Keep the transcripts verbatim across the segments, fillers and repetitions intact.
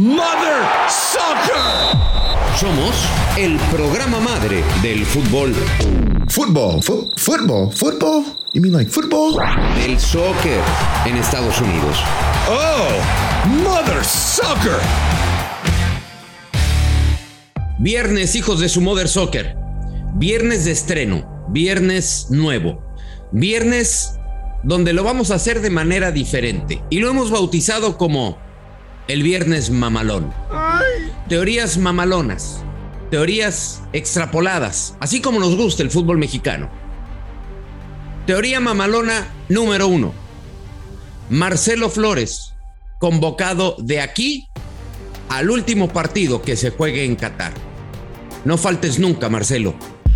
Mother Soccer. Somos el programa madre del fútbol. Fútbol, fu- fútbol, fútbol. You mean like football? Del soccer en Estados Unidos. Oh, Mother Soccer. Viernes, hijos de su Mother Soccer. Viernes de estreno. Viernes nuevo. Viernes donde lo vamos a hacer de manera diferente. Y lo hemos bautizado como el Viernes Mamalón. Ay. Teorías mamalonas. Teorías extrapoladas. Así como nos gusta el fútbol mexicano. Teoría mamalona número uno. Marcelo Flores, convocado de aquí al último partido que se juegue en Qatar. No faltes nunca, Marcelo.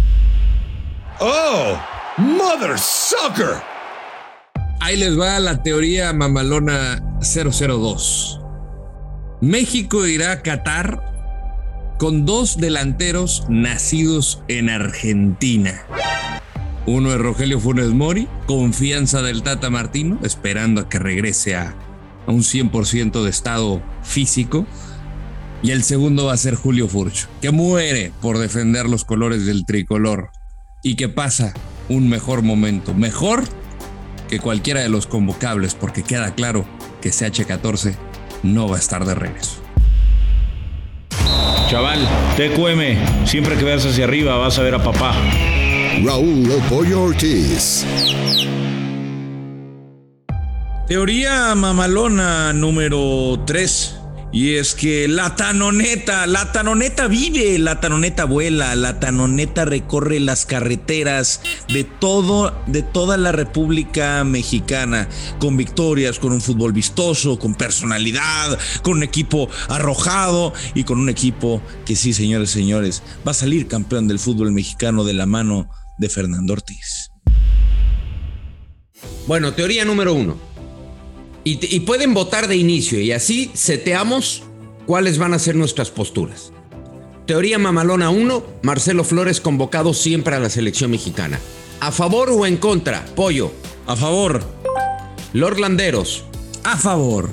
Oh, Mother Soccer. Ahí les va la teoría mamalona cero cero dos. México irá a Qatar con dos delanteros nacidos en Argentina. Uno es Rogelio Funes Mori, confianza del Tata Martino, esperando a que regrese a, a un cien por ciento de estado físico. Y el segundo va a ser Julio Furch, que muere por defender los colores del tricolor y que pasa un mejor momento, mejor que cualquiera de los convocables, porque queda claro que C H catorce no va a estar de regreso. Chaval, T Q M, siempre que veas hacia arriba vas a ver a papá. Raúl El Pollo Ortiz. Teoría mamalona número tres. Y es que la tanoneta, la tanoneta vive, la tanoneta vuela, la tanoneta recorre las carreteras de todo, de toda la República Mexicana, con victorias, con un fútbol vistoso, con personalidad, con un equipo arrojado y con un equipo que sí, señores, señores, va a salir campeón del fútbol mexicano de la mano de Fernando Ortiz. Bueno, teoría número uno. Y, y pueden votar de inicio y así seteamos cuáles van a ser nuestras posturas. Teoría mamalona uno, Marcelo Flores convocado siempre a la selección mexicana. ¿A favor o en contra? Pollo. A favor. Lord Landeros. A favor.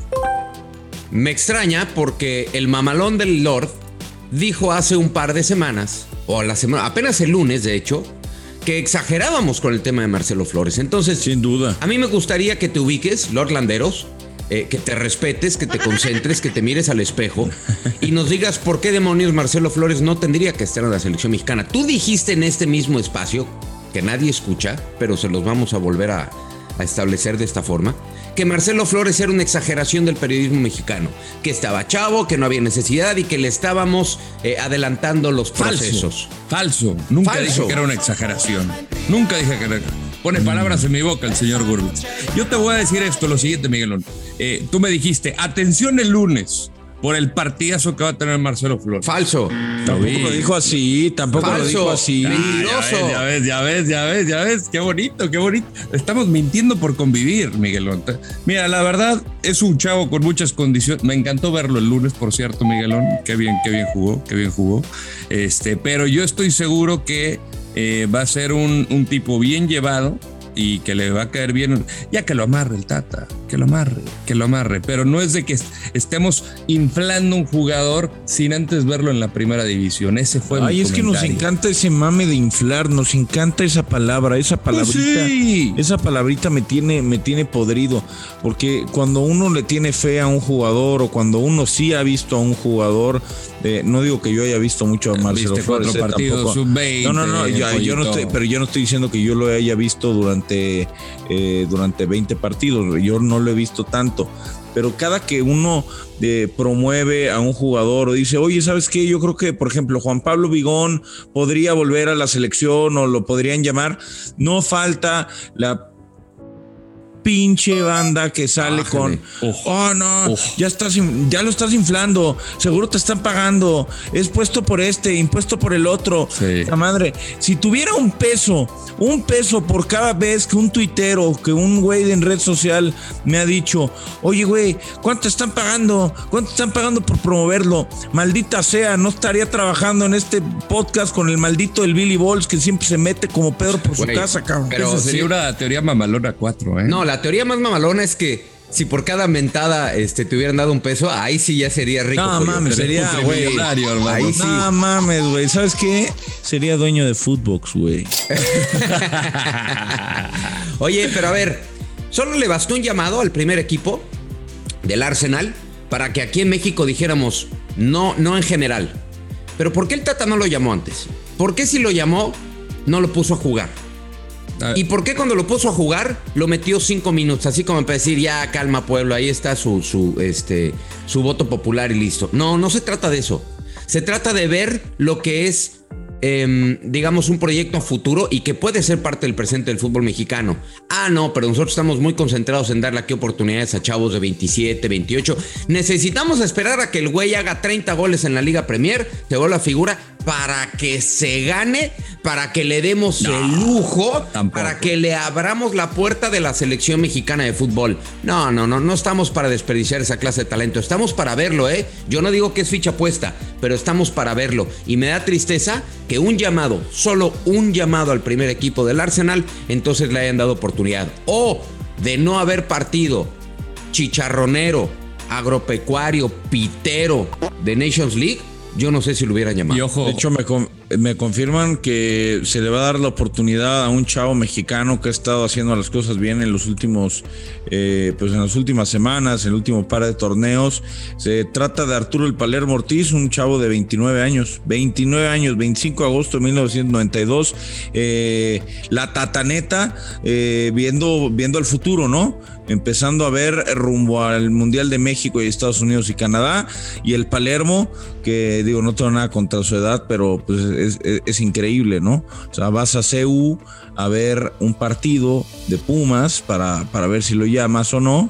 Me extraña porque el mamalón del Lord dijo hace un par de semanas, o la semana, apenas el lunes de hecho, que exagerábamos con el tema de Marcelo Flores. Entonces, sin duda, a mí me gustaría que te ubiques, Lord Landeros, eh, que te respetes, que te concentres, que te mires al espejo y nos digas por qué demonios Marcelo Flores no tendría que estar en la selección mexicana. Tú dijiste en este mismo espacio, que nadie escucha, pero se los vamos a volver a, a establecer de esta forma, que Marcelo Flores era una exageración del periodismo mexicano, que estaba chavo, que no había necesidad y que le estábamos eh, adelantando los procesos. Falso, falso. Nunca falso. dije que era una exageración. Nunca dije que era. Pone palabras en mi boca el señor Gurbitz. Yo te voy a decir esto, lo siguiente, Miguelón. Eh, tú me dijiste, atención el lunes por el partidazo que va a tener Marcelo Flores. Falso. Tampoco lo dijo así, tampoco Falso. lo dijo así. Mentiroso. Ya ves, ya ves, ya ves, ya ves. Qué bonito, qué bonito. Estamos mintiendo por convivir, Miguelón. Mira, la verdad, es un chavo con muchas condiciones. Me encantó verlo el lunes, por cierto, Miguelón. Qué bien, qué bien jugó, qué bien jugó. Este, pero yo estoy seguro que eh, va a ser un, un tipo bien llevado y que le va a caer bien, ya que lo amarre el Tata, que lo amarre, que lo amarre, pero no es de que estemos inflando un jugador sin antes verlo en la primera división. Ese fue Ay, mi es comentario. que nos encanta ese mame de inflar, nos encanta esa palabra, esa palabrita, Pues sí. esa palabrita me tiene, me tiene podrido, porque cuando uno le tiene fe a un jugador o cuando uno sí ha visto a un jugador, eh, no digo que yo haya visto mucho a Marcelo Viste Flores, cuatro eh, partidos, tampoco. sub veinte, No, no, no, ya, yo no estoy, pero yo no estoy diciendo que yo lo haya visto durante eh, durante veinte partidos, yo no lo he visto tanto, pero cada que uno eh, promueve a un jugador o dice, oye, ¿sabes qué? Yo creo que, por ejemplo, Juan Pablo Vigón podría volver a la selección o lo podrían llamar, no falta la pinche banda que sale Bájale. con Uf. oh no, Uf. ya estás ya lo estás inflando, seguro te están pagando, es puesto por este, impuesto por el otro. Sí. La madre, si tuviera un peso, un peso por cada vez que un tuitero, que un güey en red social me ha dicho, oye güey, ¿cuánto están pagando? ¿Cuánto están pagando por promoverlo? Maldita sea, no estaría trabajando en este podcast con el maldito del Billy Balls que siempre se mete como Pedro por su Güey, casa, cabrón. pero Esa sería sí. una teoría mamalona cuatro, ¿eh? No, la teoría más mamalona es que si por cada mentada este, te hubieran dado un peso, ahí sí ya sería rico. No pollo. mames, sería, güey. Ahí sí. No mames, güey. ¿Sabes qué? Sería dueño de Footbox, güey. Oye, pero a ver, solo le bastó un llamado al primer equipo del Arsenal para que aquí en México dijéramos no, no en general. Pero ¿por qué el Tata no lo llamó antes? ¿Por qué si lo llamó no lo puso a jugar? ¿Y por qué cuando lo puso a jugar lo metió cinco minutos? Así como para decir, ya calma pueblo, ahí está su, su, este, su voto popular y listo. No, no se trata de eso. Se trata de ver lo que es, eh, digamos, un proyecto a futuro y que puede ser parte del presente del fútbol mexicano. Ah, no, pero nosotros estamos muy concentrados en darle aquí oportunidades a chavos de veintisiete, veintiocho. Necesitamos esperar a que el güey haga treinta goles en la Liga Premier, te veo la figura, para que se gane, para que le demos no, el lujo, tampoco. Para que le abramos la puerta de la selección mexicana de fútbol. No, no, no, no estamos para desperdiciar esa clase de talento. Estamos para verlo, ¿eh? Yo no digo que es ficha puesta, pero estamos para verlo. Y me da tristeza que un llamado, solo un llamado al primer equipo del Arsenal, entonces le hayan dado oportunidad. O de no haber partido chicharronero, agropecuario, pitero de Nations League, yo no sé si lo hubieran llamado. Y ojo, de hecho me, me confirman que se le va a dar la oportunidad a un chavo mexicano que ha estado haciendo las cosas bien en los últimos, eh, pues en las últimas semanas, en el último par de torneos. Se trata de Arturo El Palermo Ortiz, un chavo de veintinueve años, veintinueve años, veinticinco de agosto de mil novecientos noventa y dos. Eh, la tataneta, eh, viendo, viendo el futuro, ¿no? Empezando a ver rumbo al Mundial de México y Estados Unidos y Canadá, y el Palermo, que digo, no tengo nada contra su edad, pero pues es, es, es increíble, ¿no? O sea, vas a C U a ver un partido de Pumas para, para ver si lo llamas o no,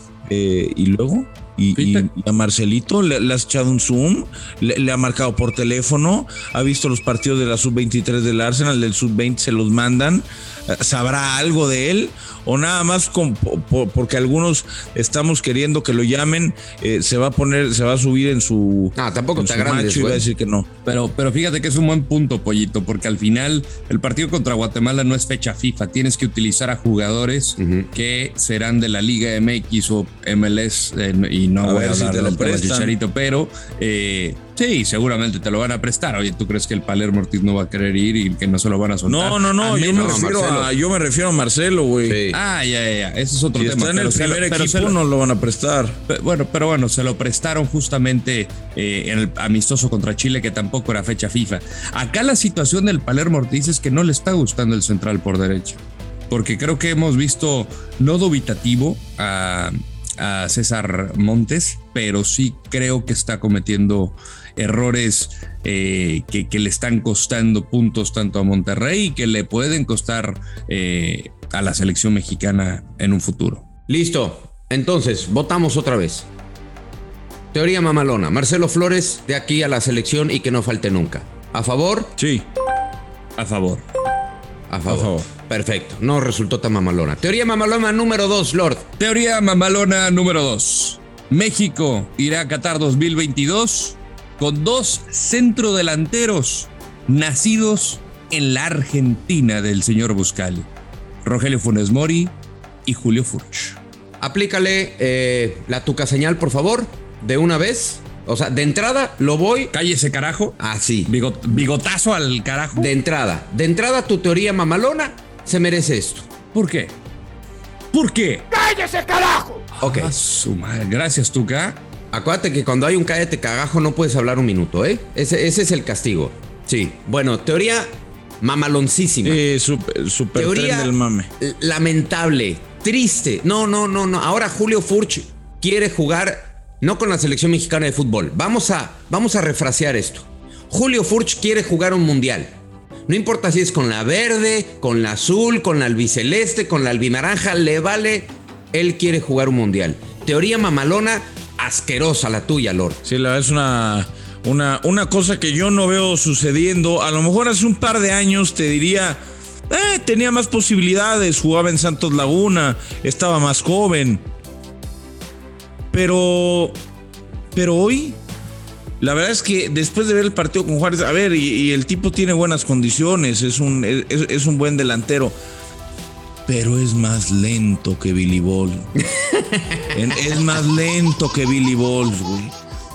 eh, y luego... Y, y, y a Marcelito le, le has echado un zoom, le, le ha marcado por teléfono, ha visto los partidos de la sub veintitrés del Arsenal, del sub veinte se los mandan. ¿Sabrá algo de él? O nada más con, por, porque algunos estamos queriendo que lo llamen, eh, se va a poner, se va a subir en su, ah, tampoco en está su grande, macho y va a decir que no. Pero, pero fíjate que es un buen punto, Pollito, porque al final el partido contra Guatemala no es fecha FIFA. Tienes que utilizar a jugadores uh-huh. que serán de la Liga M X o M L S, eh, y no a voy a hablar si te del tema Chicharito, pero eh, sí, seguramente te lo van a prestar. Oye, ¿tú crees que el Palermo Ortiz no va a querer ir y que no se lo van a soltar? No, no, no, yo me, refiero a, yo me refiero a Marcelo, güey. Sí. Ah, ya, ya, ya, ese es otro si tema. Si está en el primer lo, equipo lo, no lo van a prestar. Pero, bueno, pero bueno, se lo prestaron justamente eh, en el amistoso contra Chile, que tampoco era fecha FIFA. Acá la situación del Palermo Ortiz es que no le está gustando el central por derecha, porque creo que hemos visto no dubitativo a, a César Montes, pero sí creo que está cometiendo errores eh, que, que le están costando puntos tanto a Monterrey y que le pueden costar eh, a la selección mexicana en un futuro. Listo, entonces votamos otra vez. Teoría mamalona, Marcelo Flores de aquí a la selección y que no falte nunca. ¿A favor? Sí. A favor. A favor. A favor. Perfecto, no resultó tan mamalona. Teoría mamalona número dos, Lord. Teoría mamalona número dos. México irá a Qatar dos mil veintidós con dos centrodelanteros nacidos en la Argentina del señor Buscali. Rogelio Funes Mori y Julio Furch. Aplícale eh, la tuca señal, por favor, de una vez. O sea, de entrada lo voy... Cállese, carajo. Así. Bigot, bigotazo al carajo. De entrada. De entrada, tu teoría mamalona se merece esto. ¿Por qué? ¿Por qué? ¡Cállese, carajo! Ok. Ah, su madre. Gracias, Tuca. Acuérdate que cuando hay un cállate cagajo no puedes hablar un minuto, ¿eh? Ese, ese es el castigo. Sí. Bueno, teoría mamaloncísima. Sí, super, super teoría tren del mame. Lamentable, triste. No, no, no, no. Ahora Julio Furch quiere jugar no con la selección mexicana de fútbol. Vamos a, vamos a refrasear esto. Julio Furch quiere jugar un mundial. No importa si es con la verde, con la azul, con la albiceleste, con la albinaranja, le vale. Él quiere jugar un mundial. Teoría mamalona, asquerosa la tuya, Lord. Sí, la verdad es una, una, una cosa que yo no veo sucediendo. A lo mejor hace un par de años te diría, eh, tenía más posibilidades, jugaba en Santos Laguna, estaba más joven. Pero, pero hoy, la verdad es que después de ver el partido con Juárez, a ver, y, y el tipo tiene buenas condiciones, es un, es, es un buen delantero, pero es más lento que Billy Ball. Es más lento que Billy Balls, güey.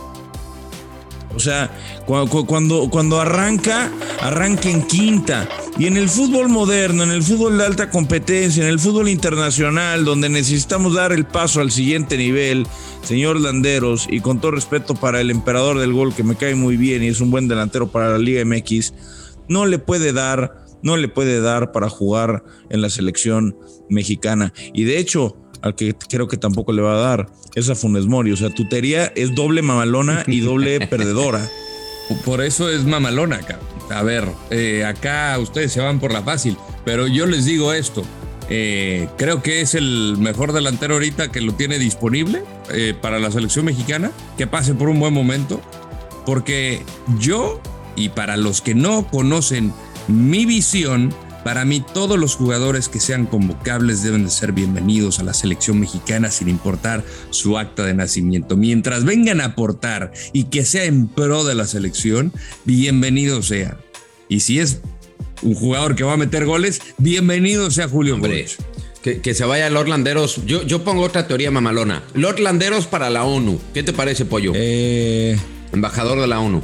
O sea, cuando, cuando, cuando arranca, arranca en quinta. Y en el fútbol moderno, en el fútbol de alta competencia, en el fútbol internacional, donde necesitamos dar el paso al siguiente nivel, señor Landeros, y con todo respeto para el emperador del gol, que me cae muy bien y es un buen delantero para la Liga M X, no le puede dar, no le puede dar para jugar en la selección mexicana. Y de hecho, al que creo que tampoco le va a dar es a Funes Mori. O sea, tu teoría es doble mamalona y doble perdedora. Por eso es mamalona, cabrón. A ver, eh, acá ustedes se van por la fácil, pero yo les digo esto. Eh, creo que es el mejor delantero ahorita que lo tiene disponible eh, para la selección mexicana, que pase por un buen momento, porque yo, y para los que no conocen mi visión, para mí todos los jugadores que sean convocables deben de ser bienvenidos a la selección mexicana sin importar su acta de nacimiento. Mientras vengan a aportar y que sea en pro de la selección, bienvenido sea. Y si es un jugador que va a meter goles, bienvenido sea Julio Furch. Que, que se vaya Lord Landeros. Yo, yo pongo otra teoría mamalona. Lord Landeros para la ONU. ¿Qué te parece, Pollo? Eh... Embajador de la ONU.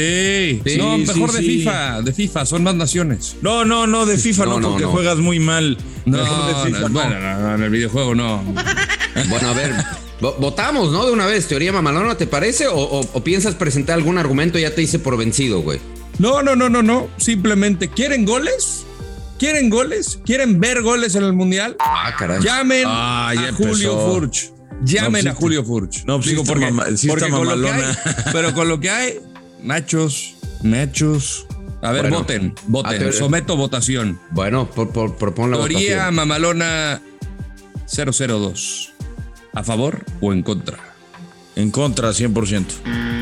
Sí, sí, no, mejor sí, de sí. FIFA, de FIFA, son más naciones. No, no, no, de FIFA no, no porque no. juegas muy mal. No, de FIFA, no, no. Bueno, no, no, en el videojuego no. Bueno, a ver, votamos, ¿no? De una vez, teoría mamalona, ¿te parece? ¿O, o, o piensas presentar algún argumento y ya te hice por vencido, güey? No, no, no, no, no. Simplemente, ¿quieren goles? ¿Quieren goles? ¿Quieren ver goles en el Mundial? Ah, caray. Llamen ah, a Julio Furch. Llamen no, a Julio Furch. No, pues Digo, porque, mama, sí porque con lo que hay, mamalona. pero con lo que hay, machos, machos. A ver, bueno, voten, voten. Teor- Someto votación. Bueno, por, por, propon la Teoría votación. Teoría mamalona cero cero dos. ¿A favor o en contra? En contra, cien por ciento.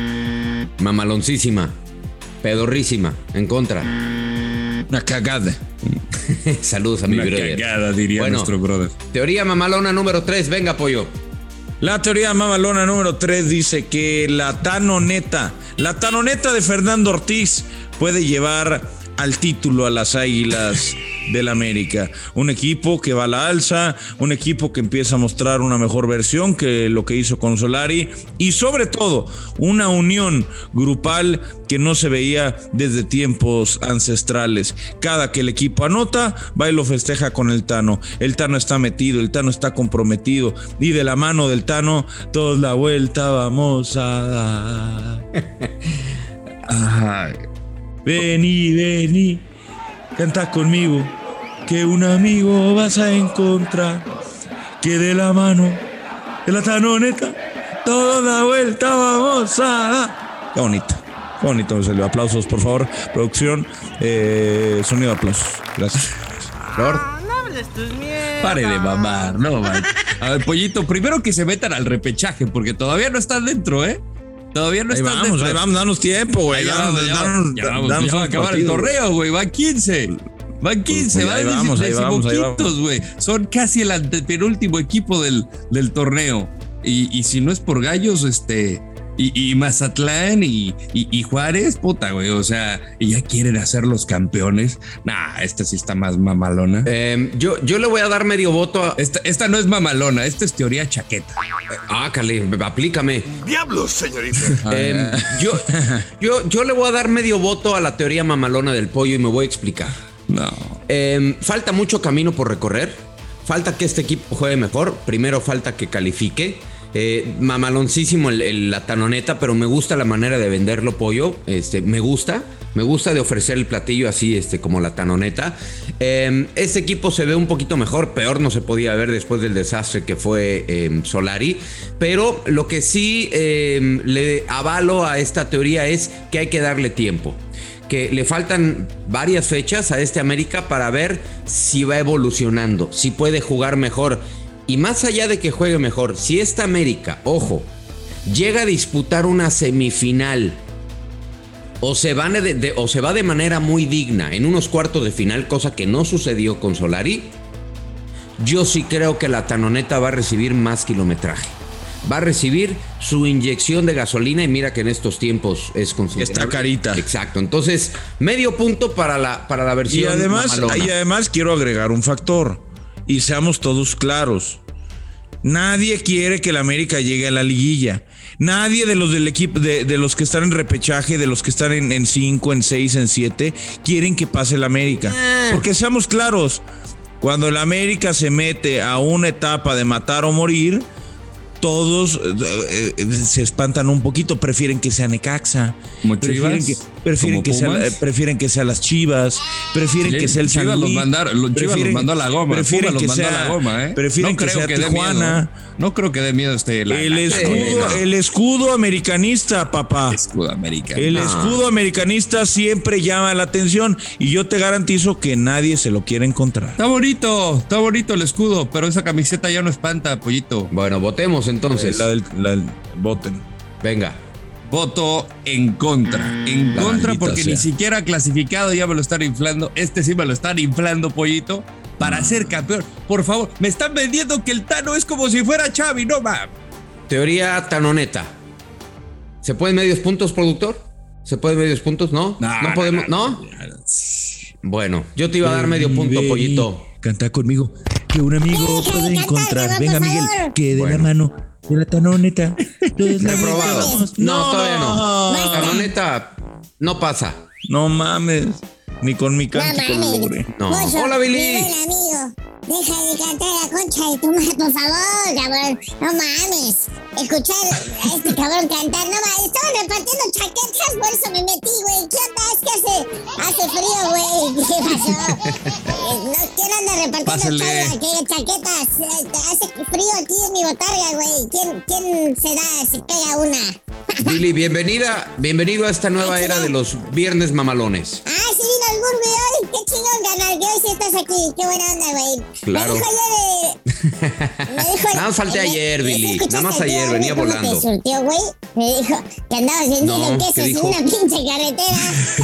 Mamaloncísima. Pedorrísima. En contra. Una cagada. Saludos a mi Una brother. Una cagada, diría bueno, nuestro brother. Teoría mamalona número tres. Venga, Pollo. La teoría mamalona número tres dice que la tanoneta, la tanoneta de Fernando Ortiz puede llevar al título a las Águilas del América. Un equipo que va a la alza, un equipo que empieza a mostrar una mejor versión que lo que hizo con Solari y sobre todo una unión grupal que no se veía desde tiempos ancestrales. Cada que el equipo anota, va y lo festeja con el Tano. El Tano está metido, el Tano está comprometido y de la mano del Tano todos la vuelta vamos a dar. Ay. Vení, vení, canta conmigo, que un amigo vas a encontrar, que de la mano de la tanoneta, toda la vuelta vamos a dar. Qué bonito, qué bonito me salió. Aplausos, por favor, producción, eh, sonido de aplausos. Gracias. Lord. No hables tus mierdas. Pare de mamar, no, man. A ver, Pollito, primero que se metan al repechaje, porque todavía no están dentro, ¿eh? Todavía no ahí están vamos, dentro. Ahí vamos, danos tiempo, güey. Ya, danos, ya, danos, ya, danos, danos ya va a acabar partido, el torneo, güey. Van quince. Van quince, pues, van vamos, decimoquintos, güey. Son casi el antepenúltimo equipo del, del torneo. Y, y si no es por Gallos, este... Y, y Mazatlán y, y, y Juárez, puta, güey, o sea, y ya quieren hacer los campeones. Nah, esta sí está más mamalona. Eh, yo, yo le voy a dar medio voto a... Esta, esta no es mamalona, esta es teoría chaqueta. Ah, Cali, aplícame. ¡Diablos, señorita! eh, yo, yo, yo le voy a dar medio voto a la teoría mamalona del Pollo y me voy a explicar. No. Eh, falta mucho camino por recorrer. Falta que este equipo juegue mejor. Primero falta que califique. Eh, mamaloncísimo el, el, la tanoneta, pero me gusta la manera de venderlo, Pollo. Este, me gusta, me gusta de ofrecer el platillo así, este, como la tanoneta. Eh, este equipo se ve un poquito mejor, peor no se podía ver después del desastre que fue eh, Solari. Pero lo que sí eh, le avalo a esta teoría es que hay que darle tiempo. Que le faltan varias fechas a este América para ver si va evolucionando, si puede jugar mejor. Y más allá de que juegue mejor, si esta América, ojo, llega a disputar una semifinal o se, va de, de, o se va de manera muy digna en unos cuartos de final, cosa que no sucedió con Solari, yo sí creo que la tanoneta va a recibir más kilometraje. Va a recibir su inyección de gasolina y mira que en estos tiempos es considerable. Está carita. Exacto. Entonces, medio punto para la, para la versión y además, mamalona. y además quiero agregar un factor. Y seamos todos claros. Nadie quiere que el América llegue a la liguilla. Nadie de los del equipo, de, de los que están en repechaje, de los que están en cinco, en seis, en siete, quieren que pase el América. Porque seamos claros, cuando el América se mete a una etapa de matar o morir, todos eh, eh, se espantan un poquito, prefieren que sea Necaxa, prefieren que prefieren que sea, eh, prefieren que sea las Chivas, prefieren sí, que sea el San Luis, los mandar, los Chivas los mandó a la goma, prefieren Pumas que los mandó sea, a la goma, ¿eh? prefieren no que creo sea que Tijuana. Miedo, no creo que dé miedo este la, el la, escudo, la, el escudo americanista, papá. Escudo americanista. El escudo americanista siempre llama la atención y yo te garantizo que nadie se lo quiere encontrar. Está bonito, está bonito el escudo, pero esa camiseta ya no espanta, pollito. Bueno, votemos entonces. La del, la del, voten. Venga. Voto en contra. En La contra porque sea. ni siquiera clasificado ya me lo están inflando. Este sí me lo están inflando, pollito, para ser campeón. Por favor, me están vendiendo que el Tano es como si fuera Xavi, no mames. Teoría tanoneta. ¿Se pueden medios puntos, productor? ¿Se pueden medios puntos? ¿No? No, no podemos, ¿no? Bueno, yo te iba a dar medio punto, pollito. Canta conmigo. Que un amigo Deja de puede cantar, encontrar. Eva, Venga, por Miguel, favor. que de Bueno. la mano de la tanoneta. Reprobado. No, todavía no. Basta. Tanoneta no pasa. No mames. Ni con mi cántico No mames. logré. No. Pollo, Hola, Billy. Miguel, amigo. Deja de cantar la concha de tu madre, por favor, cabrón. No mames. Escuchar a este cabrón cantar, no mames. Estaban repartiendo chaquetas, por eso me metí, güey. ¿Qué onda? Es que hace, hace frío, güey. ¿Qué pasó? Eh, no, ¿quién anda repartiendo Pásale. cha- que- chaquetas? Eh, Hace frío aquí en mi botarga, güey. ¿Quién, ¿Quién se da, se pega una? Billy, bienvenida, bienvenido a esta nueva era de los viernes mamalones. Ah, sí vino el Burby hoy. Qué chingón, canal, que hoy sí estás aquí. Qué buena onda, güey. Claro. Me dijo ayer... eh, me dijo... Nada más falté me- ayer, Billy. ¿escuchaste Nada más al tío ayer, Burby venía cómo volando. te surtió, güey? Me dijo que andabas vendiendo No, quesos ¿qué en dijo? una pinche carretera.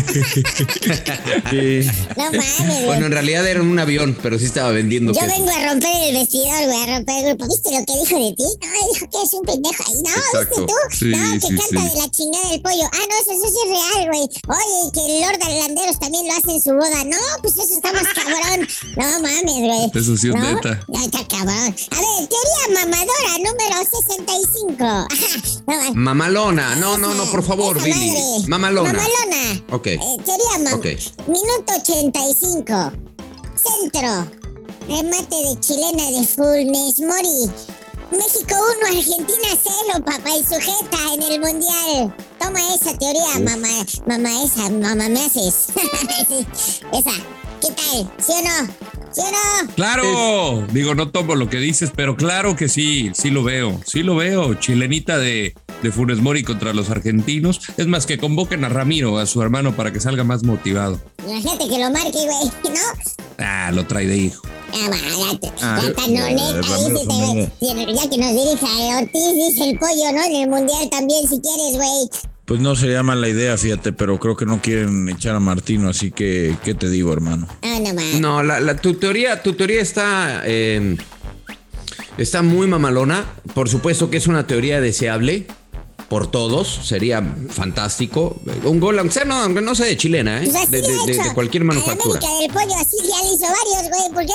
Sí. No mames, güey. Bueno, en realidad era en un avión, pero sí estaba vendiendo Yo queso. vengo a romper el vestidor, güey, a romper el grupo. ¿Viste lo que dijo de ti? No, dijo que es un pendejo ahí. No, Exacto. ¿viste tú? Sí, no, que sí, canta sí. de la chingada del pollo. Ah, no, eso, eso sí es real, güey. Oye, que el Lord Landeros también lo hace en su boda. No, pues eso está más cabrón. No mames, güey. Eso sí es ¿No? neta. Ya está cabrón. A ver, teoría mamadora número sesenta y cinco. Ajá. No, ma- Mamalona. No, no, no, por favor, esa Billy. madre. Mamalona. Mamalona. Ok. Eh, teoría mam- Ok. Minuto ochenta y cinco. Centro. Remate de chilena de Funes Mori. México uno, Argentina cero, papá, y sujeta en el mundial. Toma esa teoría, mamá, mamá, esa, mamá, me haces. Sí, esa. ¿Qué tal? ¿Sí o no? ¿Sí o no? Claro, digo, no tomo lo que dices, pero claro que sí, sí lo veo, sí lo veo. Chilenita de, de Funes Mori contra los argentinos. Es más, que convoquen a Ramiro, a su hermano, para que salga más motivado. Imagínate que lo marque, güey, ¿no? Ah, lo trae de hijo. Ah, va, la, Ah, la eh, tanoneta, Ramiro dice, Jiménez. te- ya que nos dirija Ortiz, dice el pollo, ¿no? En el mundial también, si quieres, güey. Pues no sería mala idea, fíjate, pero creo que no quieren echar a Martino, así que, ¿qué te digo, hermano? Ah, no más. No, la, la- tu teoría, tu teoría está, eh, está muy mamalona. Por supuesto que es una teoría deseable por todos. Sería fantástico. Un gol, aunque sea, no, aunque no sea de chilena, ¿eh? Pues así De, le de- ha de- hecho de cualquier a la manufactura. América del pollo, así ya le hizo varios, güey, ¿por qué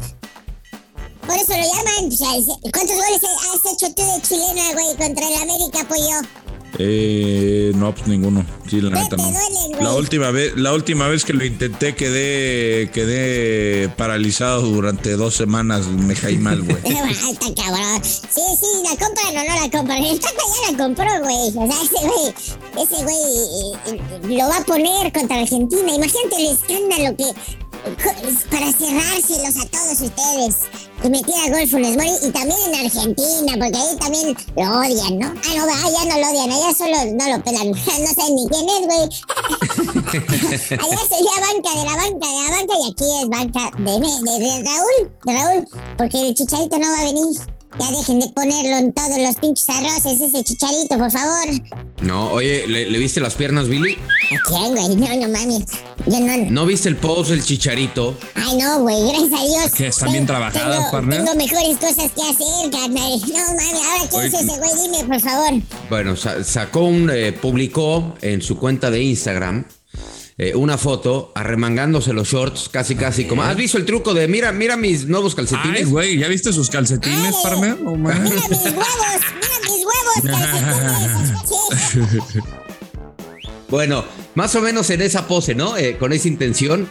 no? Por eso lo llaman. O sea, ¿cuántos goles has hecho tú de chilena, güey, contra el América, pollo? Eh, no, pues ninguno. Sí, la Ve, neta te no. duelen, güey. La última vez, la última vez que lo intenté quedé, quedé paralizado durante dos semanas. Me caí mal, güey. Está cabrón. Sí, sí, ¿la compran o no la compran? El Tata ya la compró, güey. O sea, ese güey, ese güey eh, eh, lo va a poner contra Argentina. Imagínate el escándalo que... Para cerrárselos a todos ustedes. Que metiera gol Funes Mori y también en Argentina, porque ahí también lo odian, ¿no? Ah, no, allá no lo odian, allá solo no lo pelan. No saben ni quién es, güey. Allá sería banca de la banca de la banca y aquí es banca de, de, de Raúl, de Raúl, porque el Chicharito no va a venir. Ya dejen de ponerlo en todos los pinches arroces, ese Chicharito, por favor. No, oye, ¿le, le viste las piernas, Billy? ¿A quién, güey? No, no mames. Yo no... ¿No viste el post del Chicharito? Ay, no, güey, gracias a Dios. Que están bien Tengo- trabajadas, tengo, partner. tengo mejores cosas que hacer, carnal. No, mames, ahora ¿quién es Oye. ese güey? Dime, por favor. Bueno, sa- sacó un, eh, publicó en su cuenta de Instagram eh, una foto arremangándose los shorts, casi, casi como. ¿Has visto el truco de mira, mira mis nuevos calcetines? Ay, güey, ¿ya viste sus calcetines, Ay, Parmer? No, man. Mira mis huevos, mira mis huevos. calcetines. Bueno, más o menos en esa pose, ¿no? Eh, con esa intención,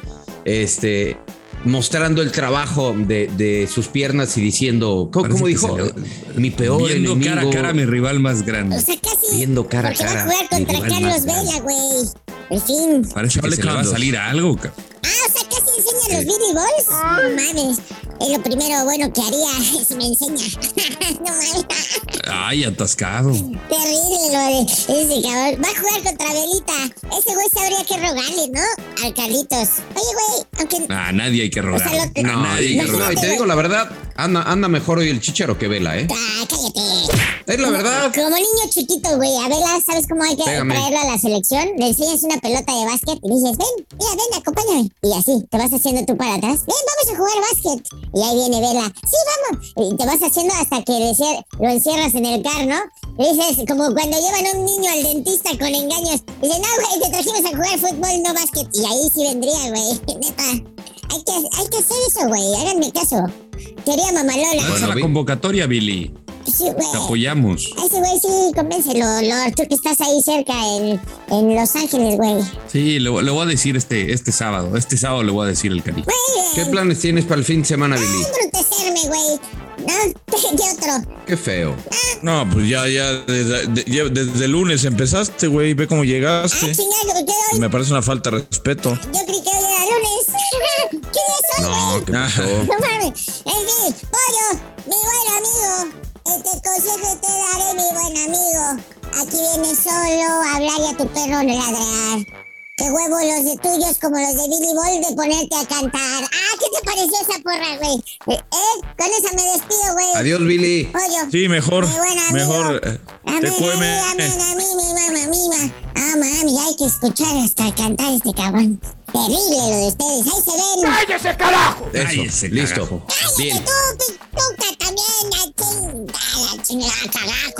este, mostrando el trabajo de, de sus piernas y diciendo, ¿cómo, ¿cómo dijo? Le... Mi peor Viendo enemigo. cara a cara a mi rival más grande. O sea, casi. Viendo cara a porque cara va a jugar contra mi rival Carlos más Vela, güey. En fin. Parece que se le va a salir algo, cabrón. Ah, o sea, casi enseña los Billy Balls. No mames. Es lo primero bueno que haría si me enseña. No mames. Ay, atascado. Terrible lo de ese cabrón. Va a jugar contra Velita. Ese güey sabría que rogarle, ¿no? Al Carlitos. Oye, güey, aunque. A nadie hay que rogar. O sea, lo que- no, nadie hay que no, No, rogar. y te digo la verdad, anda, anda mejor hoy el Chicharo que Vela, ¿eh? Ah, cállate. Es la verdad. Como niño chiquito, güey. A Vela, ¿sabes cómo hay que Pégame. traerlo a la selección? Le enseñas una pelota de básquet y dices, ven, mira, ven, acompáñame. Y así, te vas haciendo tú para atrás. Ven, vamos a jugar básquet. Y ahí viene Vela. Sí, vamos. Y te vas haciendo hasta que le cier- lo encierras en el car, ¿no? Y dices, como cuando llevan a un niño al dentista con engaños. Dicen, no, güey, te trajimos a jugar fútbol, no básquet. Y ahí sí vendría, güey. Neta. Hay que, hay que hacer eso, güey. Háganme caso. Quería Mamalola. Lanza Bueno, la vi- convocatoria, Billy. Sí, güey. Te apoyamos. A ese güey sí, convéncelo, Lord. Tú que estás ahí cerca en, en Los Ángeles, güey. Sí, le, le voy a decir este, este sábado. Este sábado le voy a decir el cariño. Güey, ¿Qué planes tienes para el fin de semana, Billy? embrutecerme, güey. ¿No? ¿Qué otro? Qué feo. No, pues ya, ya, desde, de- ya desde el lunes empezaste, güey. Ve cómo Ah, llegaste. chingado, ¿qué hoy? Me parece una falta de respeto. Yo creí que hoy era lunes. ¿Qué día es hoy, No, güey? ¿qué pasó? No mames. En fin, Pollo, mi buen amigo. Este consejo te daré, mi buen amigo. Aquí vienes solo a hablar y a tu perro ladrar. Qué huevo los de tuyos como los de Billy Ball de ponerte a cantar. Ah, ¿qué te pareció esa porra, güey? Eh, eh, con esa me despido, güey. Adiós, Billy. Pollo. Sí, mejor, Mi buen amigo. mejor. eh, Amén, Te cueme. amén, amén, amén, mi mamá, mima. Ah, mami, hay que escuchar hasta cantar este cabrón. Terrible lo de ustedes. Ahí se ven. ¡Cállese, carajo! Eso, Cállese, listo. carajo. Cállate Bien. tú, pituca, también. La chingada, chingada,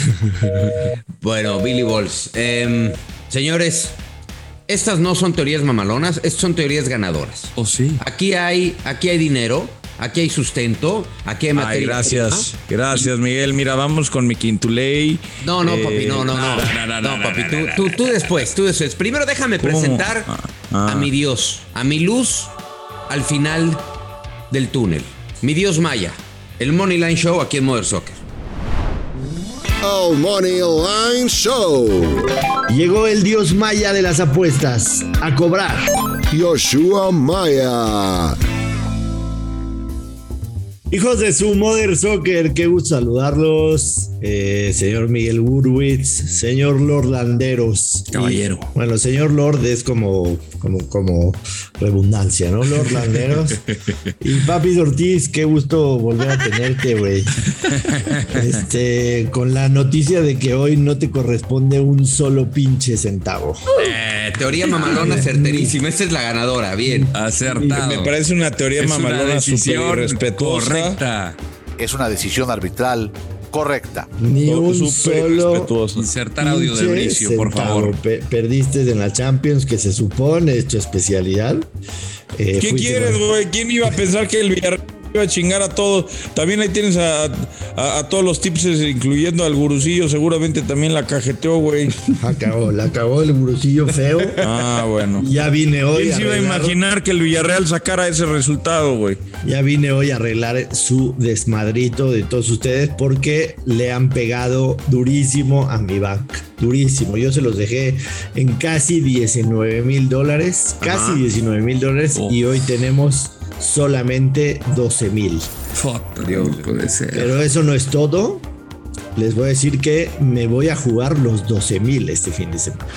cagaco. Bueno, Billy Balls. Eh, señores, estas no son teorías mamalonas, estas son teorías ganadoras. ¿O sí? Aquí hay, aquí hay dinero, aquí hay sustento, aquí hay Ay, materia gracias. prima. Gracias, Miguel. Mira, vamos con mi Quintuley. No, no, Eh, papi, no, no, no. no, no, no, No, no, papi, no, tú, no, no, tú, no. tú después, tú después. Primero déjame ¿Cómo? presentar Ah, ah. a mi Dios, a mi luz al final del túnel. Mi Dios Maya, el Money Line Show aquí en Mother Soccer. Oh, Money Line Show. Llegó el dios maya de las apuestas a cobrar. Yoshua Maya. Hijos de su Mother Soccer, qué gusto saludarlos. Eh, señor Miguel Burwitz, señor Lord Landeros. Caballero. Y, bueno, señor Lord es como, como, como redundancia, ¿no? Lord Landeros. Y Papi Ortiz, qué gusto volver a tenerte, güey. Este, con la noticia de que hoy no te corresponde un solo pinche centavo. Eh, teoría mamalona certerísima, esta es la ganadora, bien. Acertado. Me parece una teoría Es una mamalona súper decisión irrespetuosa. correcta. Es una decisión arbitral correcta. Ni Todo un súper solo irrespetuosa. Insertar audio de pinche Bricio, por centavo. favor. Pe- perdiste en la Champions, que se supone es tu especialidad. Eh, ¿Qué fuiste quieres, con- güey? ¿Quién iba a pensar que el Villarreal iba a chingar a todos? También ahí tienes a, a, a todos los tips, incluyendo al gurucillo. Seguramente también la cajeteó, güey. Acabó, la acabó el brucillo feo. Ah, bueno. Ya vine hoy ¿Quién a se iba a arreglar, imaginar que el Villarreal sacara ese resultado, güey? ya vine hoy a arreglar su desmadrito de todos ustedes porque le han pegado durísimo a mi bank. Durísimo. Yo se los dejé en casi diecinueve mil dólares. Casi diecinueve mil dólares. Oh. Y hoy tenemos solamente doce mil. Fuck, Dios, puede ser. Pero eso no es todo. Les voy a decir que me voy a jugar los doce mil este fin de semana.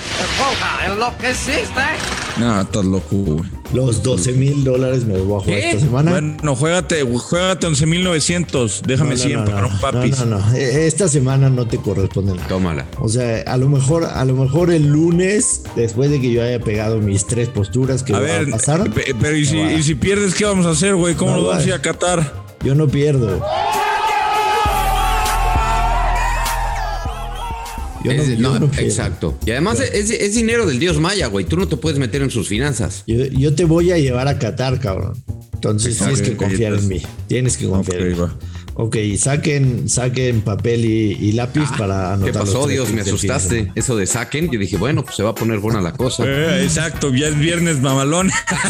No, estás loco, güey. Los doce mil dólares me los voy a jugar ¿Qué? esta semana. Bueno, juégate, juégate once mil novecientos. Déjame No, no, cien no, para no, un papis. No, no, no. E- Esta semana no te corresponde nada. Tómala. O sea, a lo mejor, a lo mejor el lunes, después de que yo haya pegado mis tres posturas que A va ver, a pasar, pe- pero ¿y si, no va. y si pierdes, qué vamos a hacer, güey? ¿Cómo No lo vamos a va. ir a Qatar? yo no pierdo. Yo no, Es- yo no, no quiero. exacto. Y además es, es dinero del dios maya, güey. Tú no te puedes meter en sus finanzas. Yo, yo te voy a llevar a Qatar, cabrón. Entonces Ok, tienes que confiar en mí. galletas. Tienes que confiar Ok, en mí. va. Ok, saquen, saquen papel y, y lápiz para ¿Qué anotar. los pasó, tres Dios? Me picks del fin de asustaste. semana. Eso de saquen. Yo dije, bueno, pues se va a poner buena la cosa. Eh, exacto, ya es viernes mamalón.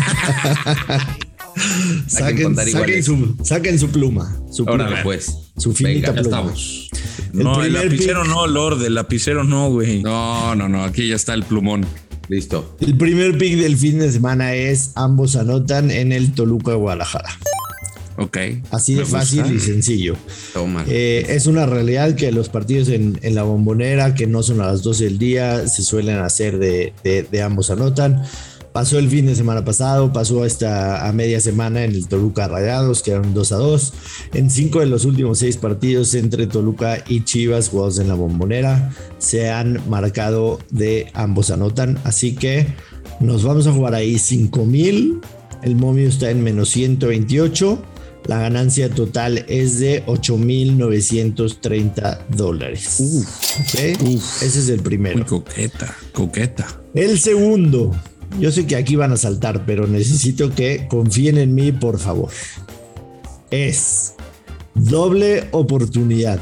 Saquen, contar saquen, iguales. su, saquen su pluma. Su pluma. Órale, pues. Su finita Venga, ya pluma. estamos. No, el primer lapicero pick- no, Lord, el lapicero no, güey. No, no, no. Aquí ya está el plumón. Listo. El primer pick del fin de semana es ambos anotan en el Toluca Guadalajara. Ok. Así de Me gusta. fácil y sencillo. Toma. Eh, es una realidad que los partidos en, en la Bombonera, que no son a las doce del día, se suelen hacer de, de- de ambos anotan. Pasó el fin de semana pasado, pasó hasta a media semana en el Toluca Rayados, quedaron dos a dos. En cinco de los últimos seis partidos entre Toluca y Chivas jugados en la Bombonera se han marcado de ambos anotan. Así que nos vamos a jugar ahí cinco mil. El momio está en menos ciento veintiocho. La ganancia total es de ocho mil novecientos treinta dólares. ¿Ok? Ese es el primero. Muy coqueta, coqueta. El segundo, yo sé que aquí van a saltar, pero necesito que confíen en mí, por favor. Es doble oportunidad.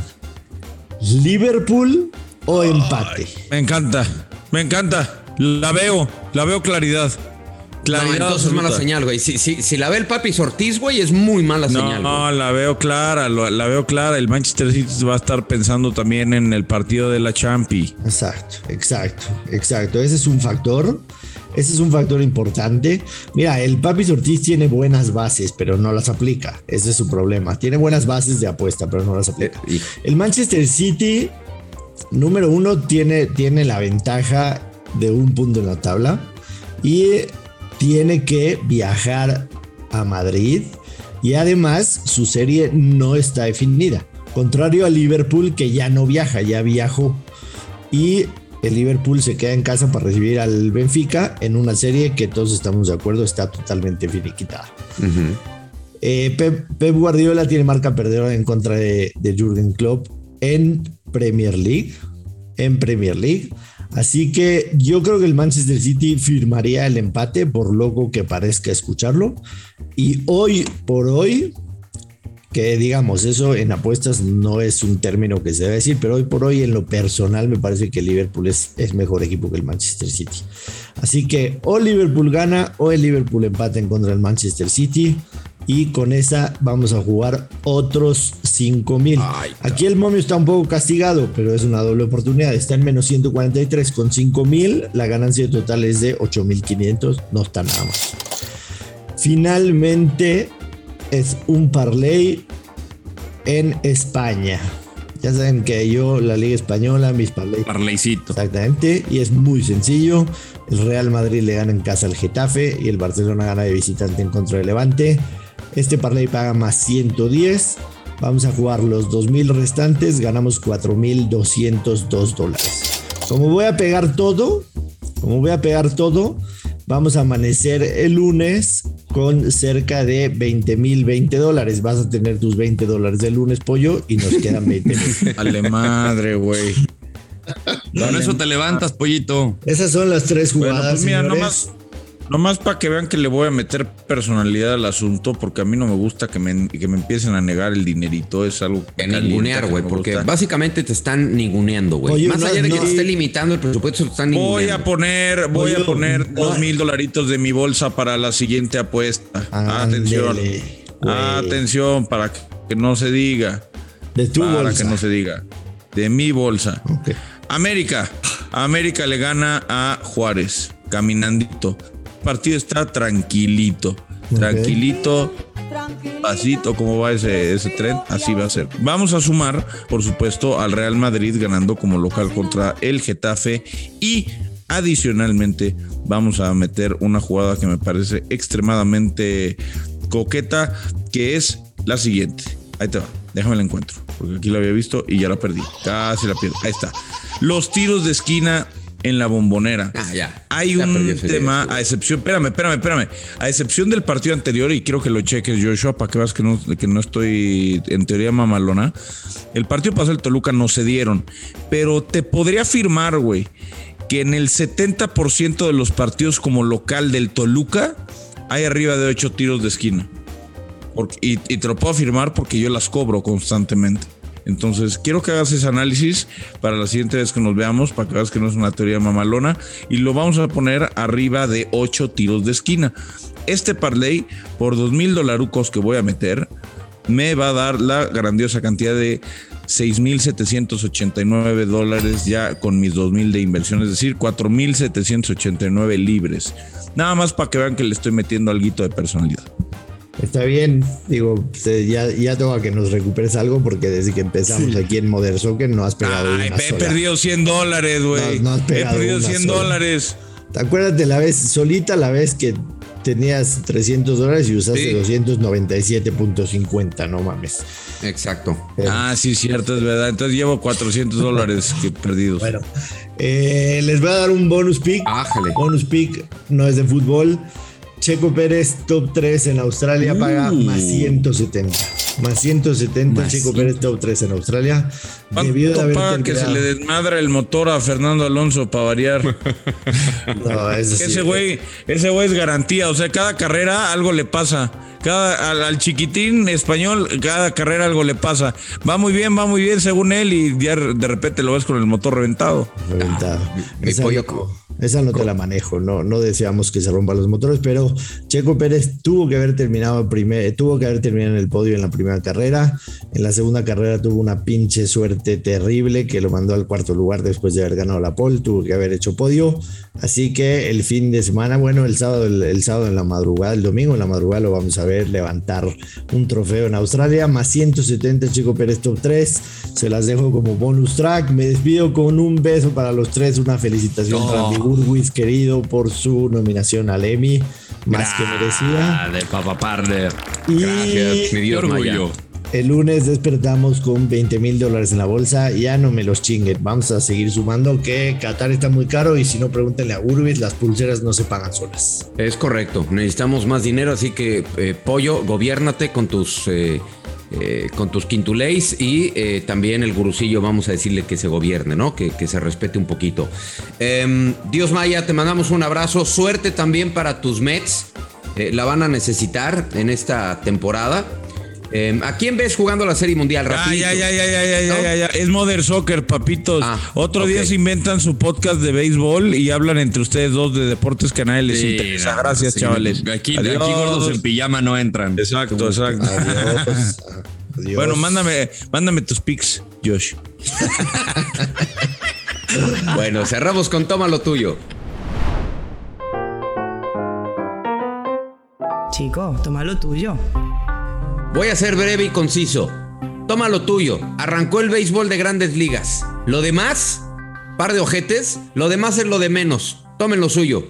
¿Liverpool o empate? Me encanta, me encanta. La veo, la veo claridad. No, Claridad entonces es absoluta. mala señal, güey. Si, si, si la ve el papi Ortiz, güey, es muy mala No, señal. güey. no, la veo clara, lo- la veo clara. El Manchester City va a estar pensando también en el partido de la Champi. Exacto, exacto, exacto. Ese es un factor. Ese es un factor importante. Mira, el Papi Ortiz tiene buenas bases, pero no las aplica. Ese es su problema. Tiene buenas bases de apuesta, pero no las aplica. Eh, hijo. El Manchester City, número uno, tiene, tiene la ventaja de un punto en la tabla y tiene que viajar a Madrid y además su serie no está definida. Contrario a Liverpool, que ya no viaja, ya viajó. Y el Liverpool se queda en casa para recibir al Benfica en una serie que todos estamos de acuerdo está totalmente finiquitada. Ujú. Eh, Pep, Pep Guardiola tiene marca perdedora en contra de, de Jürgen Klopp en Premier League. En Premier League. Así que yo creo que el Manchester City firmaría el empate, por loco que parezca escucharlo. Y hoy por hoy, que digamos, eso en apuestas no es un término que se debe decir, pero hoy por hoy en lo personal me parece que el Liverpool es, es mejor equipo que el Manchester City. Así que o Liverpool gana o el Liverpool empata en contra del Manchester City. Y con esa vamos a jugar otros cinco mil. Ay, Aquí el momio está un poco castigado, pero es una doble oportunidad. Está en menos ciento cuarenta y tres con cinco mil. La ganancia total es de ocho mil quinientos. No está nada más. Finalmente es un parlay en España. Ya saben que yo, la Liga Española, mis parlays. Parleycito. Exactamente, y es muy sencillo. El Real Madrid le gana en casa al Getafe y el Barcelona gana de visitante en contra del Levante. Este parlay paga más ciento diez. Vamos a jugar los dos mil restantes, ganamos cuatro mil doscientos dos dólares. Como voy a pegar todo, como voy a pegar todo, vamos a amanecer el lunes con cerca de veinte mil veinte dólares. Vas a tener tus veinte dólares del lunes, pollo, y nos quedan veinte mil. Dale madre, güey. Con eso te levantas, pollito. Esas son las tres Bueno, jugadas, pues mira, señores. nomás, nomás para que vean que le voy a meter personalidad al asunto, porque a mí no me gusta que me, que me empiecen a negar el dinerito. Es algo Que calienta, ningunear, que güey, me porque gusta. básicamente te están ninguneando, güey. Oye, Más no, allá de que no. te esté limitando el presupuesto, te están Voy ninguneando. a poner, voy Oye, a poner no. dos mil dolaritos de mi bolsa para la siguiente apuesta. Atención, Ándele, güey. atención, para que no se diga, De tu para bolsa. que no se diga, de mi bolsa. Ok. América, América le gana a Juárez, caminandito. El partido está tranquilito, tranquilito, pasito, ¿cómo va ese, ese tren? Así va a ser. Vamos a sumar, por supuesto, al Real Madrid ganando como local contra el Getafe y adicionalmente vamos a meter una jugada que me parece extremadamente coqueta, que es la siguiente. Ahí te va, déjame la encuentro, porque aquí la había visto y ya la perdí. Casi la pierdo. Ahí está. Los tiros de esquina en la Bombonera. Ah, ya. Hay Ya un perdió ese tema, día, a excepción, espérame, espérame, espérame, a excepción del partido anterior, y quiero que lo cheques, Joshua, para que veas que no, que no estoy en teoría mamalona. El partido pasado del Toluca no se dieron, pero te podría afirmar, güey, que en el setenta por ciento de los partidos como local del Toluca hay arriba de ocho tiros de esquina. Porque, y, y te lo puedo afirmar porque yo las cobro constantemente. Entonces, quiero que hagas ese análisis para la siguiente vez que nos veamos, para que veas que no es una teoría mamalona, y lo vamos a poner arriba de ocho tiros de esquina. Este parlay, por dos mil dolarucos que voy a meter, me va a dar la grandiosa cantidad de seis mil setecientos ochenta y nueve dólares ya con mis dos mil de inversión, es decir, cuatro mil setecientos ochenta y nueve libres. Nada más para que vean que le estoy metiendo alguito de personalidad. Está bien, digo, ya, ya tengo que nos recuperes algo porque desde que empezamos sí. aquí en Modern Soccer no has pegado Ay, una he sola. perdido cien dólares, güey. No, no has pegado he perdido una cien sola. dólares. Acuérdate la vez, solita la vez que tenías trescientos dólares y usaste sí. doscientos noventa y siete punto cincuenta, no mames. Exacto. Eh. Ah, sí, cierto, es verdad. Entonces llevo cuatrocientos dólares que perdidos. Bueno, eh, les voy a dar un bonus pick. Ájale. Bonus pick, no es de fútbol. Checo Pérez, top tres en Australia, uh. paga más ciento setenta. Más ciento setenta, más Checo Pérez, top tres en Australia. Debió de haber paga que se le desmadra el motor a Fernando Alonso para variar. No, eso sí. Ese güey, ese güey es garantía. O sea, cada carrera algo le pasa. Cada, al, al chiquitín español, cada carrera algo le pasa. Va muy bien, va muy bien según él, y ya de repente lo ves con el motor reventado. Reventado. Ah, esa, no, esa no te la manejo, no, no deseamos que se rompan los motores, pero Checo Pérez tuvo que haber terminado primer, tuvo que haber terminado en el podio en la primera carrera. En la segunda carrera tuvo una pinche suerte terrible que lo mandó al cuarto lugar después de haber ganado la pole, tuvo que haber hecho podio. Así que el fin de semana, bueno, el sábado, el, el sábado en la madrugada, el domingo en la madrugada lo vamos a ver levantar un trofeo en Australia. Más ciento setenta, Checo Pérez top tres. Se las dejo como bonus track. Me despido con un beso para los tres, una felicitación para mi Burwis querido por su nominación al Emmy, más Gra- que merecida. De Papa Partner. Y gracias, mi Dios, orgullo. Maya. El lunes despertamos con veinte mil dólares en la bolsa. Ya no me los chinguen. Vamos a seguir sumando, que Qatar está muy caro, y si no, pregúntenle a Urbis, las pulseras no se pagan solas. Es correcto. Necesitamos más dinero, así que eh, Pollo, gobiérnate con tus eh, eh, con tus quintuleis, y eh, también el gurusillo, vamos a decirle que se gobierne, ¿no? Que, que se respete un poquito. Eh, Dios Maya, te mandamos un abrazo. Suerte también para tus Mets. Eh, la van a necesitar en esta temporada. Eh, ¿A quién ves jugando la Serie Mundial? Ah, ya, ya, ya, ya, ya, ¿no? ya, ya, es Modern Soccer, papitos. Ah, Otro okay. día se inventan su podcast de béisbol y hablan entre ustedes dos de deportes que a nadie les sí, interesa. No, Gracias, sí. chavales. Aquí, aquí gordos en pijama no entran. Exacto, exacto. Adiós. Adiós. Bueno, mándame, mándame tus pics, Josh. Bueno, cerramos con Toma lo tuyo. Chico, toma lo tuyo. Voy a ser breve y conciso. Toma lo tuyo. Arrancó el béisbol de Grandes Ligas. Lo demás, par de ojetes, lo demás es lo de menos. Tomen lo suyo.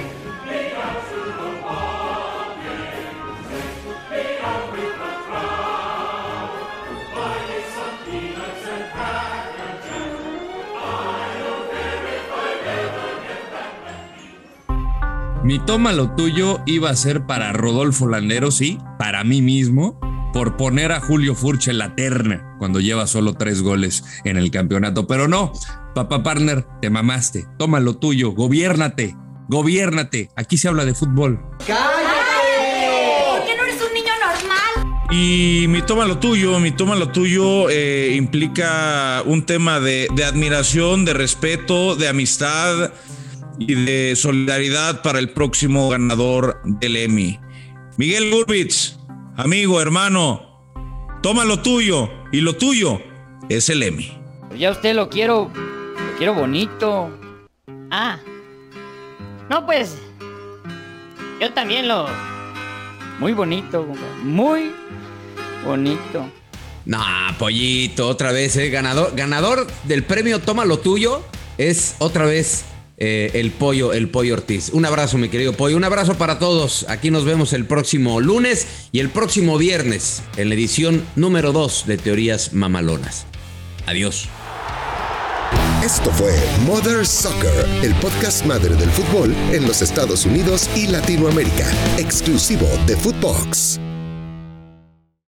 Mi toma lo tuyo iba a ser para Rodolfo Landeros, sí, para mí mismo, por poner a Julio Furch en la terna cuando lleva solo tres goles en el campeonato. Pero no, Papá Partner, te mamaste. Toma lo tuyo, gobiérnate, gobiérnate. Aquí se habla de fútbol. ¡Cállate! ¿Por qué no eres un niño normal? Y mi toma lo tuyo, mi toma lo tuyo eh, implica un tema de, de admiración, de respeto, de amistad y de solidaridad para el próximo ganador del Emmy. Miguel Gurbitz, amigo, hermano, toma lo tuyo, y lo tuyo es el Emmy. Ya usted lo quiero, lo quiero bonito. Ah, no pues, yo también lo... Muy bonito, muy bonito. Nah, pollito, otra vez, eh, ganador, ganador del premio Toma lo tuyo es otra vez... Eh, el pollo, el pollo Ortiz. Un abrazo, mi querido pollo. Un abrazo para todos. Aquí nos vemos el próximo lunes y el próximo viernes en la edición número dos de Teorías Mamalonas. Adiós. Esto fue Mother Soccer, el podcast madre del fútbol en los Estados Unidos y Latinoamérica, exclusivo de Footbox.